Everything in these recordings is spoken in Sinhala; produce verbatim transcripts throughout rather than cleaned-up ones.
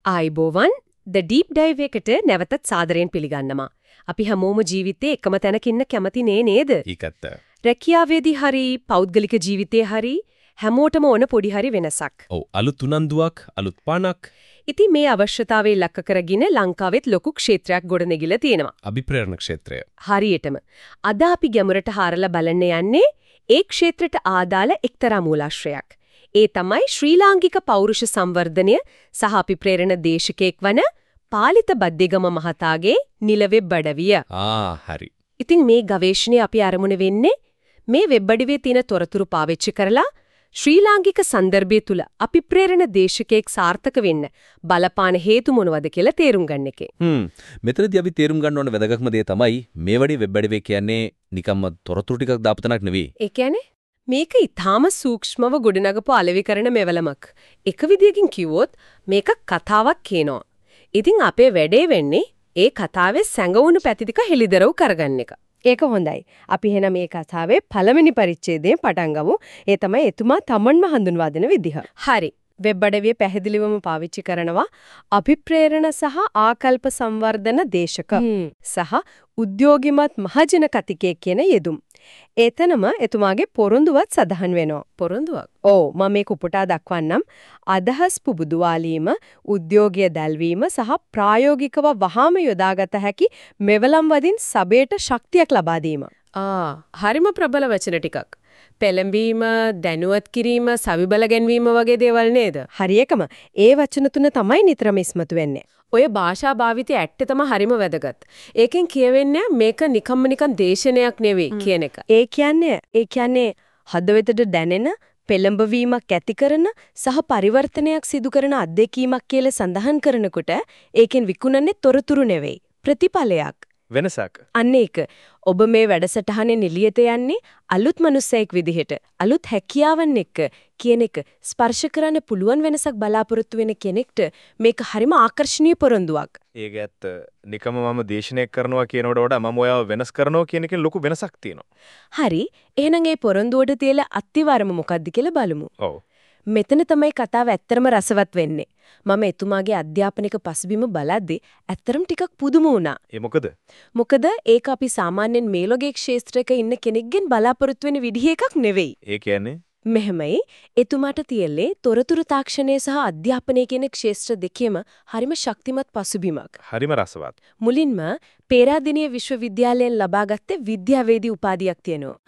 ආයිබෝවන් The Deep Dive එකට නැවතත් සාදරයෙන් පිළිගන්නවා. අපි හැමෝම ජීවිතේ එකම තැනක ඉන්න කැමති නේ නේද? ඒකත්. රැකියාවේදී හරි පෞද්ගලික ජීවිතේ හරි හැමෝටම ඕන පොඩි හරි වෙනසක්. ඔව් අලුත් උනන්දුවක් අලුත් පණක්. ඉතින් මේ අවශ්‍යතාවය ඉලක්ක කරගෙන ලංකාවෙත් ලොකු ක්ෂේත්‍රයක් ගොඩනැගිලා තියෙනවා. අභිප්‍රේරණ ක්ෂේත්‍රය. හරියටම. අද අපි ගැඹුරට හාරලා බලන්න යන්නේ ඒ ක්ෂේත්‍රයට ආදාළ එක්තරා මූලාශ්‍රයක්. ඒ තමයි ශ්‍රී ලාංකික පෞරුෂ සංවර්ධනය සහ අපි ප්‍රේරණ දේශකයෙක් වන පාලිත බද්දේගම මහතාගේ නිල වෙබ් අඩවිය. ආ හරි. ඉතින් මේ ගවේෂණය අපි ආරමුණ වෙන්නේ මේ වෙබ් අඩවියේ තියෙන තොරතුරු පාවිච්චි කරලා ශ්‍රී ලාංකික සන්දර්භය තුල අපි ප්‍රේරණ දේශකයෙක් සාර්ථක වෙන්න බලපාන හේතු මොනවද කියලා තේරුම් ගන්න එකේ. හ්ම් මෙතනදී අපි තේරුම් ගන්න ඕන වැදගත්ම දේ තමයි මේ වගේ වෙබ් අඩවිය කියන්නේ නිකම්ම තොරතුරු ටිකක් දාපු තැනක් නෙවෙයි. ඒ කියන්නේ මේක ඊටාම සූක්ෂමව ගොඩනගපු අලෙවි කරන මෙවලමක්. එක විදියකින් කිව්වොත් මේක කතාවක් කියනවා. ඉතින් අපේ වැඩේ වෙන්නේ ඒ කතාවේ සැඟවුණු පැති ටික හෙළිදරව් කරගන්න එක. ඒක හොඳයි. අපි එහෙනම් මේ කතාවේ පළවෙනි පරිච්ඡේදයෙන් පටන් ගමු. ඒ තමයි එතුමා තමන්ම හඳුන්වා දෙන විදිහ. හරි. වෙබ් අඩවිය පැහැදිලිවම පාවිච්චි කරනවා අභිප්‍රේරණ සහ ආකල්ප සංවර්ධන දේශක සහ උද්‍යෝගිමත් මහජන කතිකයෙක් කියන යෙදුම්. එතනම එතුමාගේ පොරොන්දුවත් සඳහන් වෙනවා. පොරොන්දුවක්? ඔව් මම මේක උපුටා දක්වන්නම්. අදහස් පුබුදුවාලීම, උද්‍යෝගය දැල්වීම සහ ප්‍රායෝගිකව වහාම යොදාගත හැකි මෙවලම් වදින් සබේට ශක්තියක් ලබා දීම. ආ හරිම ප්‍රබල වචන ටිකක්. පෙළඹීම, දැනුවත් කිරීම, සවිබල ගැන්වීම වගේ දේවල් නේද? හරියකම. ඒ වචන තුන තමයි නිතරම ඉස්මතු වෙන්නේ. ඔය භාෂා භාවිතය ඇත්තටම හරිම වැදගත්. ඒකෙන් කියවෙන්නේ මේක නිකම්ම නිකන් දේශනයක් නෙවෙයි කියන එක. ඒ කියන්නේ ඒ කියන්නේ හදවතට දැනෙන පෙළඹවීමක් ඇති කරන සහ පරිවර්තනයක් සිදු කරන අත්දැකීමක් කියලා සඳහන් කරනකොට ඒකෙන් විකුණන්නේ තොරතුරු නෙවෙයි. ප්‍රතිඵලයක්. වෙනසක්. අන්න ඒක. ඔබ මේ වැඩසටහනේ නිලියට යන්නේ අලුත් මිනිසෙක් විදිහට අලුත් හැකියාවන් එක්ක කියන එක ස්පර්ශ කරන්න පුළුවන් වෙනසක් බලාපොරොත්තු වෙන කෙනෙක්ට මේක හරිම ආකර්ෂණීය පොරොන්දුවක්. ඒක ඇත්ත. නිකම්ම මම දේශනය කරනවා කියනකට වඩා මම ඔයාව වෙනස් කරනවා කියන එකෙන් ලොකු වෙනසක් තියෙනවා. හරි. එහෙනම් ඒ පොරොන්දුවට තියලා අත්තිවාරම මොකද්ද කියලා බලමු. ඔව්. මෙතන තමයි කතාව ඇත්තරම රසවත් වෙන්නේ. මම එතුමාගේ අධ්‍යාපනික පසුබිම බලද්දී ඇත්තරම ටිකක් පුදුම වුණා. ඒ මොකද? මොකද ඒක අපි සාමාන්‍යයෙන් මේ ලෝකයේ ක්ෂේත්‍රයක ඉන්න කෙනෙක්ගෙන් බලාපොරොත්තු වෙන විදිහ එකක් නෙවෙයි. ඒ කියන්නේ මෙහෙමයි එතුමාට තියලේ තොරතුරු තාක්ෂණය සහ අධ්‍යාපනය කියන ක්ෂේත්‍ර දෙකේම හරිම ශක්තිමත් පසුබිමක්. හරිම රසවත්. මුලින්ම පේරාදෙණිය විශ්වවිද්‍යාලයෙන් ලබාගත්තේ විද්‍යාවේදී උපාධියක් තියෙනවා.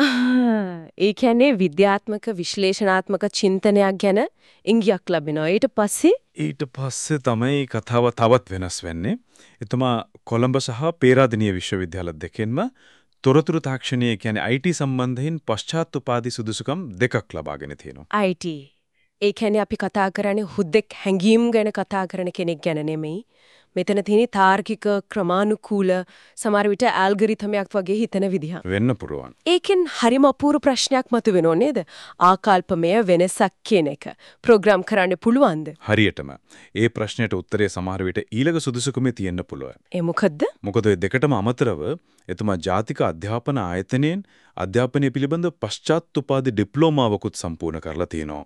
ඒ කියන්නේ විද්‍යාත්මක විශ්ලේෂණාත්මක චින්තනයක් ගැන ඉංගියක් ලැබෙනවා. ඊට පස්සේ ඊට පස්සේ තමයි කතාව තවත් වෙනස් වෙන්නේ. එතුමා කොළඹ සහ පේරාදෙණිය විශ්වවිද්‍යාල දෙකෙන්ම තොරතුරු තාක්ෂණය කියන්නේ I T සම්බන්ධයෙන් පශ්චාත් උපාධි සුදුසුකම් දෙකක් ලබාගෙන තියෙනවා. I T. ඒ කියන්නේ අපි කතා කරන්නේ හුදෙක් හැංගීම් ගැන කතා කරන කෙනෙක් ගැන නෙමෙයි. මෙතන තියෙන තාර්කික ක්‍රමානුකූල සමහර විට ඇල්ගොරිතමයක් වගේ හිතන විදිහ. වෙන්න පුරුවන්. ඒකෙන් හරිම අපූර්ව ප්‍රශ්නයක් මතුවෙනව නේද? ආකල්පමය වෙනසක් කියන එක. ප්‍රෝග්‍රෑම් කරන්න පුළුවන්ද? හරියටම. ඒ ප්‍රශ්නයට උත්තරය සමහර විට ඊළඟ සුදුසුකමේ තියෙන්න පුළුවන්. ඒ මොකද්ද? මොකද ඔය දෙකටම අමතරව එතුමා ජාතික අධ්‍යාපන ආයතනයෙන් අධ්‍යාපනය පිළිබඳ පශ්චාත් උපාධි ඩිප්ලෝමාවකුත් සම්පූර්ණ කරලා තියෙනවා.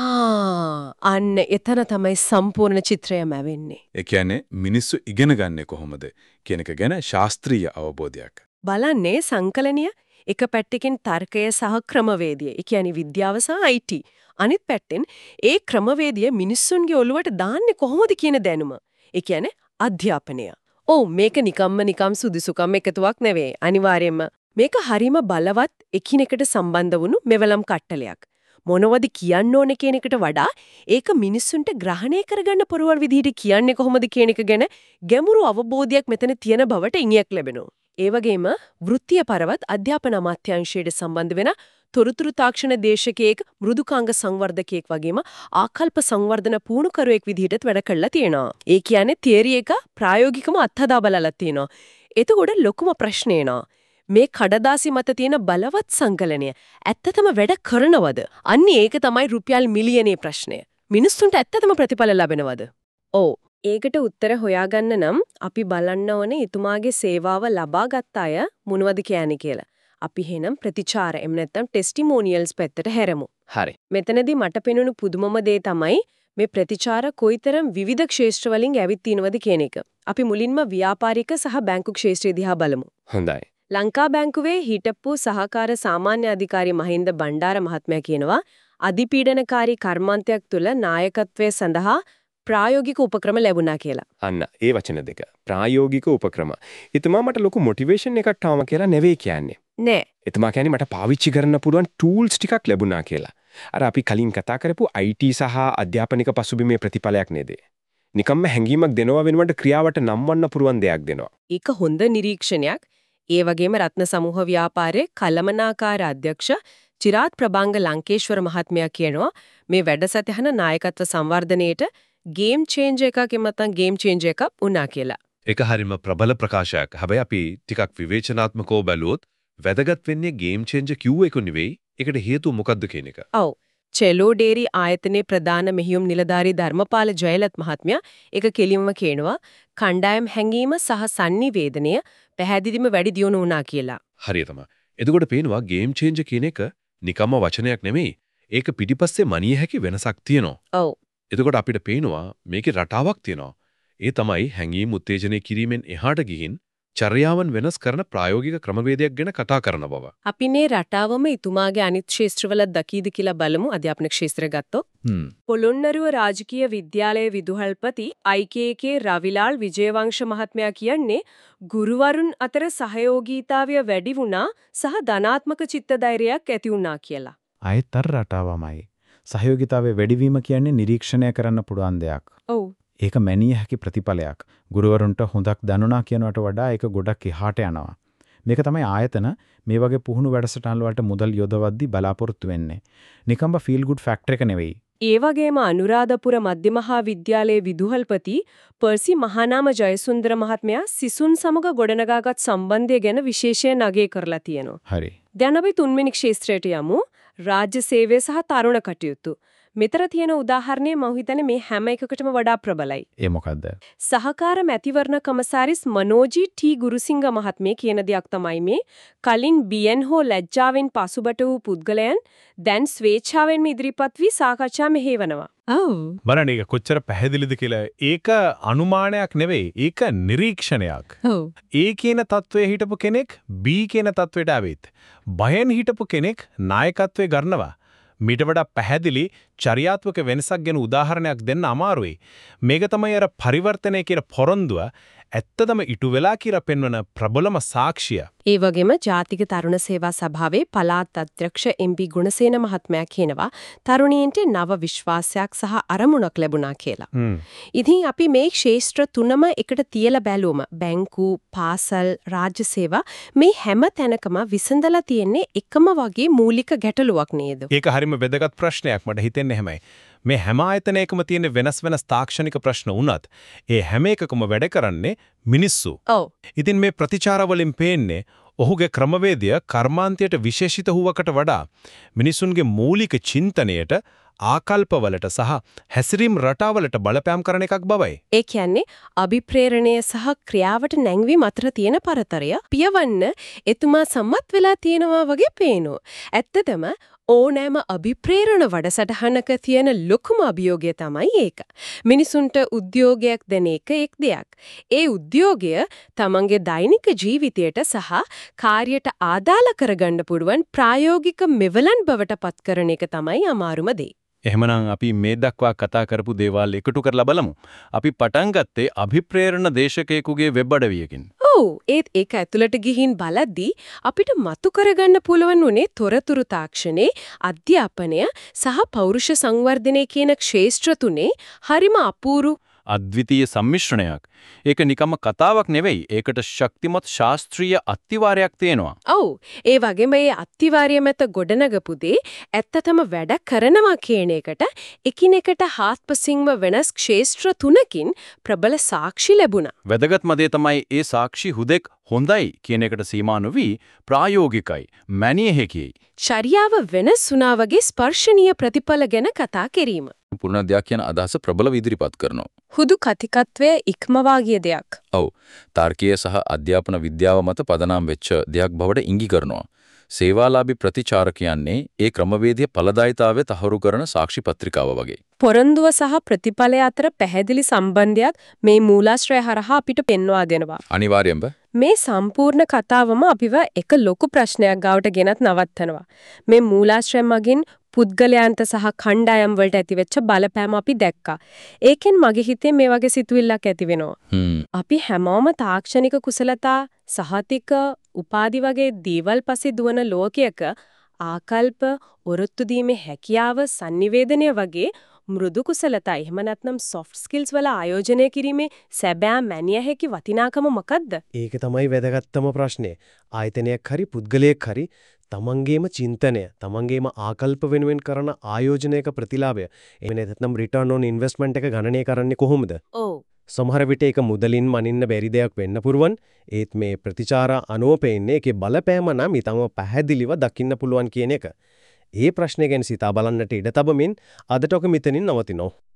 ආ අන්න එතන තමයි සම්පූර්ණ චිත්‍රයම වෙන්නේ. ඒ කියන්නේ මිනිස්සු ඉගෙන ගන්නේ කොහොමද කියන එක ගැන ශාස්ත්‍රීය අවබෝධයක්. බලන්නේ සංකලනීය එක පැත්තකින් තර්කය සහ ක්‍රමවේදය. ඒ කියන්නේ විද්‍යාව සහ I T. අනිත් පැත්තෙන් ඒ ක්‍රමවේදය මිනිස්සුන්ගේ ඔළුවට දාන්නේ කොහොමද කියන දැනුම. ඒ කියන්නේ අධ්‍යාපනය. ඔව් මේක නිකම්ම නිකම් සුදුසුකම් එකතුවක් නෙවෙයි. අනිවාර්යයෙන්ම මේක හරීම බලවත් එකිනෙකට සම්බන්ධ වුණු මෙවලම් කට්ටලයක්. මොනවද කියන්න ඕනේ කියන එකට වඩා ඒක මිනිස්සුන්ට ග්‍රහණය කරගන්න පුරුවන් විදිහට කියන්නේ කොහොමද කියන එක ගැන ගැඹුරු අවබෝධයක් මෙතන තියෙන බවට ඉඟියක් ලැබෙනවා. ඒ වගේම වෘත්තීය පරවත් අධ්‍යාපන අමාත්‍යාංශයට සම්බන්ධ වෙන තොරතුරු තාක්ෂණ දේශකයෙක් මෘදුකාංග සංවර්ධකයෙක් වගේම ආකල්ප සංවර්ධන පුහුණුකරුවෙක් විදිහටත් වැඩ කළා තියෙනවා. ඒ කියන්නේ තියරි එක ප්‍රායෝගිකව අත්හදා බලලා තියෙනවා. එතකොට ලොකුම ප්‍රශ්නේ නා මේ කඩදාසි මත තියෙන බලවත් සංකලනය ඇත්තටම වැඩ කරනවද? අන්න ඒක තමයි රුපියල් මිලියනේ ප්‍රශ්නය. මිනිස්සුන්ට ඇත්තටම ප්‍රතිඵල ලැබෙනවද? ඔව්. ඒකට උත්තර හොයාගන්න නම් අපි බලන්න ඕනේ එතුමාගේ සේවාව ලබාගත් අය මොනවද කියන්නේ කියලා. අපි එහෙනම් ප්‍රතිචාර එම් නැත්නම් ටෙස්ටිමෝනියල්ස් පැත්තට හැරෙමු. හරි. මෙතනදී මට පෙනුණු පුදුමම දේ තමයි මේ ප්‍රතිචාර කොයිතරම් විවිධ ක්ෂේත්‍ර වලින් ඇවිත් තිනවද කියන එක. අපි මුලින්ම ව්‍යාපාරික සහ බැංකු ක්ෂේත්‍රය දිහා බලමු. හොඳයි. ලංකා බැංකුවේ හිටපු සහකාර සාමාන්‍ය අධිකාරී මහින්ද බණ්ඩාර මහත්මයා කියනවා අධිපීඩනකාරී කර්මාන්තයක් තුළ නායකත්වය සඳහා ප්‍රායෝගික උපක්‍රම ලැබුණා කියලා. අන්න ඒ වචන දෙක. ප්‍රායෝගික උපක්‍රම. එතුමා මට ලොකු මොටිවේෂන් එකක් තාම කියලා නෙවෙයි කියන්නේ. නෑ. එතුමා කියන්නේ මට පාවිච්චි කරන්න පුළුවන් ටූල්ස් ටිකක් ලැබුණා කියලා. අර අපි කලින් කතා කරපු I T සහ අධ්‍යාපනික පසුබිමේ ප්‍රතිඵලයක් නේද? නිකම්ම හැංගීමක් දෙනවා වෙනුවට ක්‍රියාවට නම්වන්න පුරුවන් දෙයක් දෙනවා. ඒක හොඳ නිරීක්ෂණයක්. ඒ වගේම රත්න සමූහ ව්‍යාපාරයේ කළමනාකාර අධ්‍යක්ෂ චිරාත් ප්‍රභාංග ලංකේශ්වර මහත්මයා කියනවා මේ වැඩසටහන නායකත්ව සංවර්ධනයේට ගේම් චේන්ජර් එකක් එමත්නම් ගේම් චේන්ජර් එකක් වුණා කියලා. ඒක හරියම ප්‍රබල ප්‍රකාශයක්. හැබැයි අපි ටිකක් විවේචනාත්මකව බැලුවොත් වැදගත් වෙන්නේ ගේම් චේන්ජර් කිව්ව එක නෙවෙයි. ඒකට හේතුව මොකද්ද කියන එක. ඔව්. චෙලෝ ඩේරි ආයතනයේ ප්‍රධාන මෙහියුම් නිලධාරී ධර්මපාල ජයලත් මහත්මයා ඒක කෙලින්ම කියනවා කණ්ඩායම් හැංගීම සහ sannivedanaය පැහැදිලිවම වැඩි දියුණු වුණා කියලා. හරියටම. එතකොට පේනවා ගේම් චේන්ජර් කියන එක නිකම්ම වචනයක් නෙමෙයි. ඒක පිටිපස්සේ මනිය හැකි වෙනසක් තියෙනවා. ඔව්. එතකොට අපිට පේනවා මේකේ රටාවක් තියෙනවා. ඒ තමයි හැංගීම් උත්තේජනය කිරීමෙන් එහාට ගිහින් චර්යාවන් වෙනස් කරන ප්‍රායෝගික ක්‍රමවේදයක් ගැන කතා කරන බව. අපි මේ රටාවම ඊතුමාගේ අනිත් ක්ෂේත්‍රවල දකීද කියලා බලමු. අධ්‍යාපන ක්ෂේත්‍රය ගත්තොත්. හ්ම්. පොළොන්නරුව රාජකීය විද්‍යාලයේ විදුහල්පති I K K රවිලාල් විජයවංශ මහත්මයා කියන්නේ ගුරුවරුන් අතර සහයෝගීතාවය වැඩි වුණා සහ ධනාත්මක චිත්තධෛර්යයක් ඇති වුණා කියලා. ආයෙත් අර රටාවමයි. සහයෝගිතාවේ වැඩිවීම කියන්නේ නිරීක්ෂණය කරන්න පුළුවන් දෙයක්. ඔව්. ඒක මැනිය හැකි ප්‍රතිඵලයක්. ගුරුවරුන්ට හොඳක් දනුණා කියනවට වඩා ඒක ගොඩක් එහාට යනවා. මේක තමයි ආයතන මේ වගේ පුහුණු වැඩසටහන් වලට මුදල් යොදවද්දී බලාපොරොත්තු වෙන්නේ. නිකම්ම ෆීල් ගුඩ් ෆැක්ටර් එක නෙවෙයි. ඒ වගේම අනුරාධපුර මධ්‍ය මහා විද්‍යාලයේ විදුහල්පති පර්සි මහානාම ජයසුන්දර මහත්මයා සිසුන් සමග ගොඩනගාගත් සම්බන්ධය ගැන විශේෂයෙන් අගය කරලා තියෙනවා. හරි. දැන් අපි තුන්වෙනි ක්ෂේත්‍රයට යමු. රාජ්‍ය සේවය සහ තරුණ කටයුතු. මෙතර තියෙන උදාහරණය මම හිතන්නේ මේ හැම එකකටම වඩා ප්‍රබලයි. ඒ මොකද්ද? සහකාර මැතිවරණ කමසාරිස් මනෝජී ටී ගුරුසිංහ මහත්මිය කියන දෙයක් තමයි මේ කලින් බි එන් හෝ ලැජ්ජාවෙන් පසුබට වූ පුද්ගලයන් දැන් ස්වේච්ඡාවෙන්ම ඉදිරිපත් වී සාකච්ඡා මෙහෙවනවා. ඔව්. බලන්න ඒක කොච්චර පැහැදිලිද කියලා. ඒක අනුමානයක් නෙවෙයි. ඒක නිරීක්ෂණයක්. ඔව්. A කියන තත්වයේ හිටපු කෙනෙක් B කියන තත්වයට ආවෙත් බයෙන් හිටපු කෙනෙක් නායකත්වයේ ගන්නවා. මීට වඩා පැහැදිලි චර්යාත්මක වෙනසක් ගැන උදාහරණයක් දෙන්න අමාරුයි. මේක තමයි අර පරිවර්තනය කියන පොරොන්දුව ඇත්තදම ඉටු වෙලා කියලා පෙන්වන ප්‍රබලම සාක්ෂිය. ඒ වගේම ජාතික තරුණ සේවා සභාවේ පළාත් අධ්‍යක්ෂ එම් පී ගුණසේන මහත්මයා කියනවා තරුණීන්ට නව විශ්වාසයක් සහ අරමුණක් ලැබුණා කියලා. ඉතින් අපි මේ ක්ෂේත්‍ර තුනම එකට තියලා බැලුවම බැංකු, පාසල්, රාජ්‍ය සේවා මේ හැම තැනකම විසඳලා තියෙන්නේ එකම වගේ මූලික ගැටලුවක් නේද? ඒක හරිම වැදගත් ප්‍රශ්නයක් මට හිතෙන්නේ එහෙමයි. මේ හැම ආයතනයකම තියෙන වෙනස් වෙනස් තාක්ෂණික ප්‍රශ්න වුණත් ඒ හැම එකකම වැඩ කරන්නේ මිනිස්සු. ඔව්. ඉතින් මේ ප්‍රතිචාර වලින් පේන්නේ ඔහුගේ ක්‍රමවේදය කර්මාන්තයට විශේෂිත වූවකට වඩා මිනිසුන්ගේ මූලික චින්තනයට ආකල්පවලට සහ හැසිරීම් රටාවලට බලපෑම් කරන එකක් බවයි. ඒ කියන්නේ අභිප්‍රේරණය සහ ක්‍රියාවට නැංවීම අතර තියෙන පරතරය පියවන්න එතුමා සම්මත් වෙලා තියෙනවා වගේ පේනවා. ඇත්තටම ඕනෑම අභිප්‍රේරණ වැඩසටහනක තියෙන ලොකුම අභියෝගය තමයි ඒක. මිනිසුන්ට උද්‍යෝගයක් දෙන එක එක් දෙයක්. ඒ උද්‍යෝගය තමන්ගේ දෛනික ජීවිතයට සහ කාර්යයට ආදාළ කරගන්න පුළුවන් ප්‍රායෝගික මෙවලන් බවට පත් කරන එක තමයි අමාරුම දේ. එහෙමනම් අපි මේ දක්වා කතා කරපු දේවල් එකතු කරලා බලමු. අපි පටන් ගත්තේ අභිප්‍රේරණ දේශකයෙකුගේ වෙබ් අඩවියකින්. ඔව් ඒත් ඒක ඇතුළට ගිහින් බලද්දී අපිට මතු කරගන්න පුළුවන් උනේ තොරතුරු තාක්ෂණේ අධ්‍යාපනය සහ පෞරුෂ සංවර්ධනය කියන ක්ෂේත්‍ර තුනේ හරිම අපූරු අද්විතීය සම්මිශ්‍රණයක්. ඒක නිකම්ම කතාවක් නෙවෙයි. ඒකට ශක්තිමත් ශාස්ත්‍රීය අත්තිවාරයක් තියෙනවා. ඔව් ඒ වගේම මේ අත්තිවාරය මත ගොඩනගපු දේ ඇත්තටම වැඩ කරනවා කියන එකට එකිනෙකට හාත්පසින්ම වෙනස් ක්ෂේත්‍ර තුනකින් ප්‍රබල සාක්ෂි ලැබුණා. වැදගත්ම දේ තමයි ඒ සාක්ෂි හුදෙක් හොඳයි කියන එකට සීමා නොවි ප්‍රායෝගිකයි, මැනිය හැකියි. චර්යාව වෙනස් වුණා වගේ ස්පර්ශනීය ප්‍රතිඵල ගැන කතා කිරීම. පුරණ දෙයක් කියන අදහස ප්‍රබලව ඉදිරිපත් කරනවා. හුදු කතිකත්වයේ ඉක්මවා ගිය දෙයක්. ඔව්. තාර්කීය සහ අධ්‍යාපන විද්‍යාව මත පදනම් වෙච්ච දෙයක් බවට ඉඟි කරනවා. සේවාලාභී ප්‍රතිචාර කියන්නේ ඒ ක්‍රමවේදයේ ඵලදායීතාවය තහවුරු කරන සාක්ෂි පත්‍රිකාව වගේ. පොරොන්දුව සහ ප්‍රතිඵලය අතර පැහැදිලි සම්බන්ධයක් මේ මූලාශ්‍රය හරහා අපිට පෙන්වා දෙනවා. අනිවාර්යෙන්ම මේ සම්පූර්ණ කතාවම අපිව එක ලොකු ප්‍රශ්නයක් ගාවට ගෙනත් නවත්තනවා. මේ මූලාශ්‍රය මගින් පුද්ගලයන්ට සහ කණ්ඩායම් වලට ඇතිවෙච්ච බලපෑම අපි දැක්කා. ඒකෙන් මගේ හිතේ මේ වගේ සිතුවිල්ලක් ඇති වෙනවා. අපි හැමෝම තාක්ෂණික කුසලතා, සහතික, උපාධි වගේ දේවල් පස්සේ දුවන ලෝකයක ආකල්ප, ඔරොත්තු දීමේ හැකියාව, sannivedanaya වගේ මෘදු කුසලතා එහෙම නැත්නම් soft skills වල ආයෝජනය කිරීමේ සැබෑ මැනිය හැකි වටිනාකම මොකද්ද? ඒක තමයි වැදගත්ම ප්‍රශ්නේ. ආයතනයක් හරි පුද්ගලයෙක් හරි තමන්ගේම චින්තනය, තමන්ගේම ආකල්ප වෙනුවෙන් කරන ආයෝජනයක ප්‍රතිලාභය. එහෙම නැත්නම් return on investment එක ගණනය කරන්නේ කොහොමද? ඔව්. සමහර විට ඒක මුදලින් මනින්න බැරි දෙයක් වෙන්න පුරුවන්. ඒත් මේ ප්‍රතිචාර අනුවපෙන්නේ ඒකේ බලපෑම නම් ඊටම පැහැදිලිව දකින්න පුළුවන් කියන එක. ඒ ප්‍රශ්නේ ගැන සිතා බලන්නට ඉඩ තබමින් අදට ඔක මෙතනින් නවතිනවා.